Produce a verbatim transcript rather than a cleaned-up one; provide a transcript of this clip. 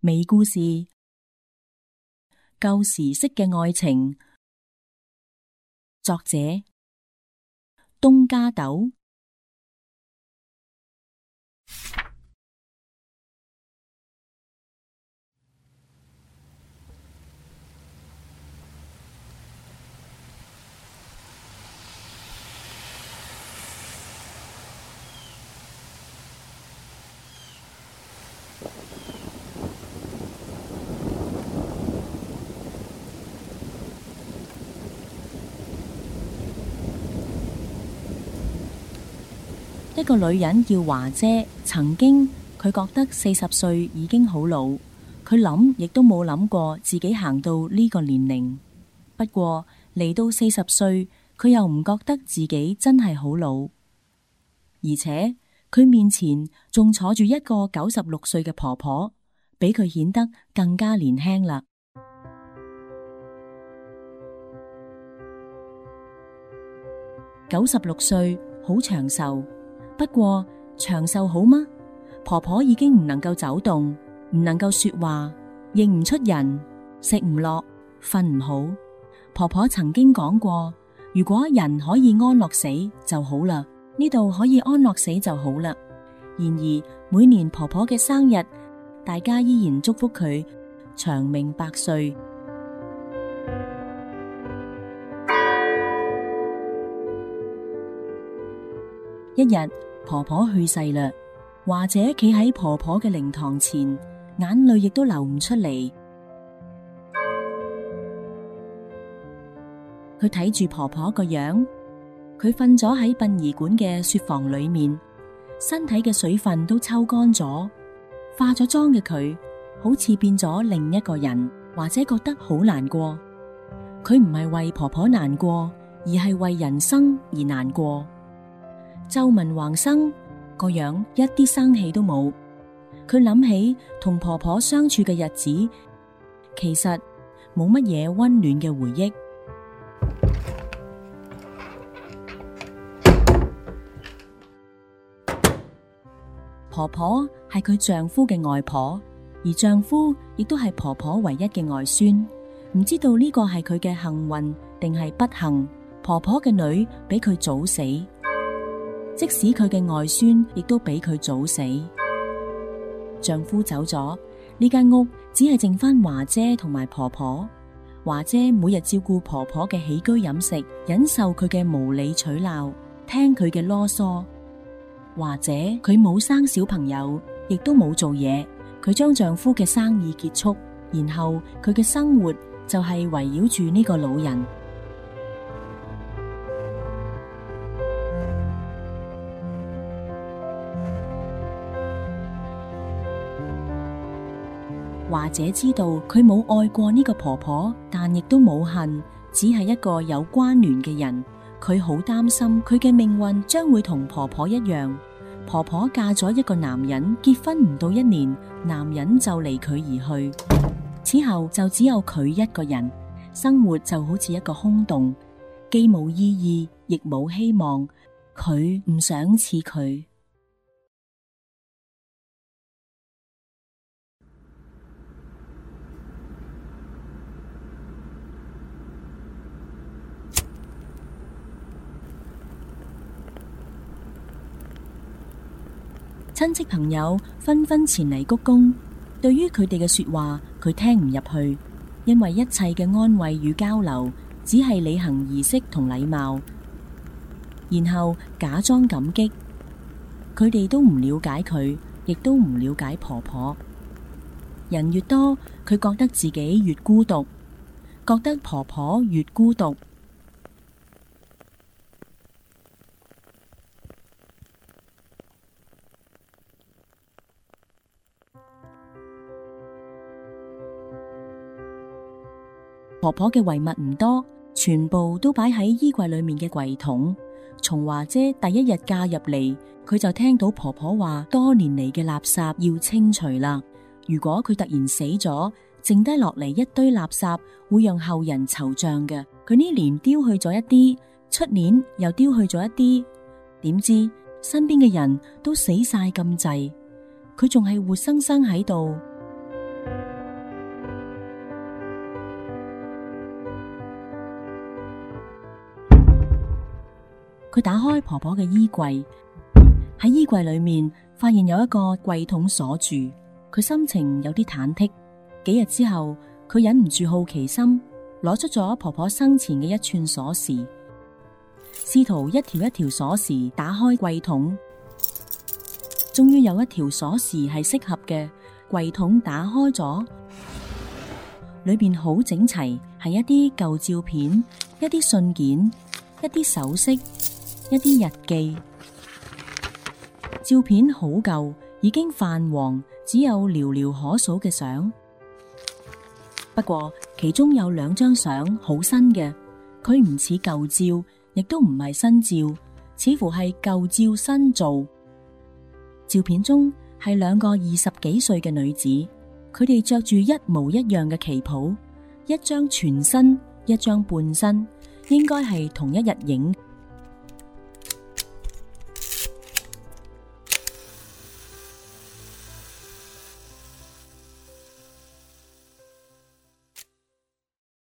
微故事，舊時式嘅愛情。作者東加豆。一個女人叫華姐，曾經佢覺得四十歲已經好老，佢諗亦都冇諗過自己行到呢個年齡。不過嚟到四十歲，佢又唔覺得自己真係好老，而且佢面前仲坐住一個九十六歲嘅婆婆，比佢顯得更加年輕啦。九十六歲好長壽。不過長壽好嗎？婆婆已經唔能夠走動，唔能夠說話，認唔出人，食唔落，瞓唔好。婆婆曾經講過，如果人可以安樂死就好啦，呢度可以安樂死就好啦。然而每年婆婆嘅生日，大家依然祝福佢長命百歲。一日婆婆去世啦，華姐企喺婆婆嘅靈堂前，眼淚亦都流唔出嚟。佢睇住婆婆個樣，佢瞓咗喺殯儀館嘅雪房裏面，身體嘅水分都抽乾咗，化咗妝嘅佢好似變咗另一個人。華姐覺得好難過，佢唔係為婆婆難過，而係為人生而難過。皺紋橫生，個樣一啲生氣都冇。佢諗起同婆婆相處嘅日子，其實冇乜嘢溫暖嘅回憶。婆婆係佢丈夫嘅外婆，而丈夫亦都係婆婆唯一嘅外孫。唔知道呢個係佢嘅幸運定係不幸。婆婆嘅女比佢早死。即使佢嘅外孫亦都比佢早死。丈夫走咗，呢間屋只係剩翻華姐同埋婆婆。華姐每日照顧婆婆嘅起居飲食，忍受佢嘅無理取鬧，聽佢嘅囉嗦。華姐佢冇生小朋友，亦都冇做嘢，佢將丈夫嘅生意結束，然後佢嘅生活就係圍繞住呢個老人。華姐知道佢冇愛過呢個婆婆，但亦都冇恨，只係一個有關聯嘅人。佢好擔心佢嘅命運將會同婆婆一樣。婆婆嫁咗一個男人，結婚唔到一年，男人就離佢而去，此後就只有佢一個人，生活就好似一個空洞，既冇意義，亦冇希望。佢唔想似佢。親戚朋友紛紛前嚟鞠躬，對於佢哋嘅說話，佢聽唔入去，因為一切嘅安慰與交流，只係履行儀式同禮貌，然後假裝感激。佢哋都唔了解佢，亦都唔了解婆婆。人越多，佢覺得自己越孤獨，覺得婆婆越孤獨。婆婆嘅遺物唔多，全部都擺喺衣櫃裏面嘅櫃桶。從華姐第一日嫁入嚟，佢就聽到婆婆話多年嚟嘅垃圾要清除啦。如果佢突然死咗，剩低落嚟一堆垃圾會讓後人惆悵嘅。佢呢年丟去咗一啲，出年又丟去咗一啲，點知身邊嘅人都死晒咁滯，佢仲係活生生喺度。 佢打開婆婆嘅衣櫃，喺衣櫃裏面發現有一個櫃桶鎖住，佢心情有啲忐忑。幾日之後，佢忍唔住好奇心，攞出咗婆婆生前嘅一串鎖匙，試圖一條一條鎖匙打開櫃桶。終於有一條鎖匙係適合嘅，櫃桶打開咗，裏邊好整齊，係一啲舊照片、一啲信件、一啲首飾、一啲日記。照片好舊，已經泛黃，只有寥寥可數嘅相。不過其中有兩張相好新嘅，佢唔似舊照，亦都唔係新照，似乎係舊照新做。照片中係兩個二十幾歲嘅女子，佢哋着住一模一樣嘅旗袍，一張全身，一張半身，應該係同一日影。